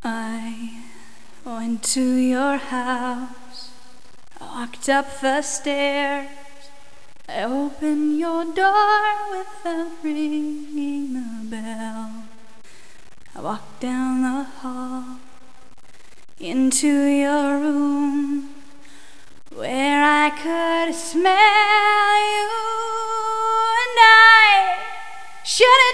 I went to your house, I walked up the stairs, I opened your door without ringing the bell. I walked down the hall into your room, where I could smell you, and I should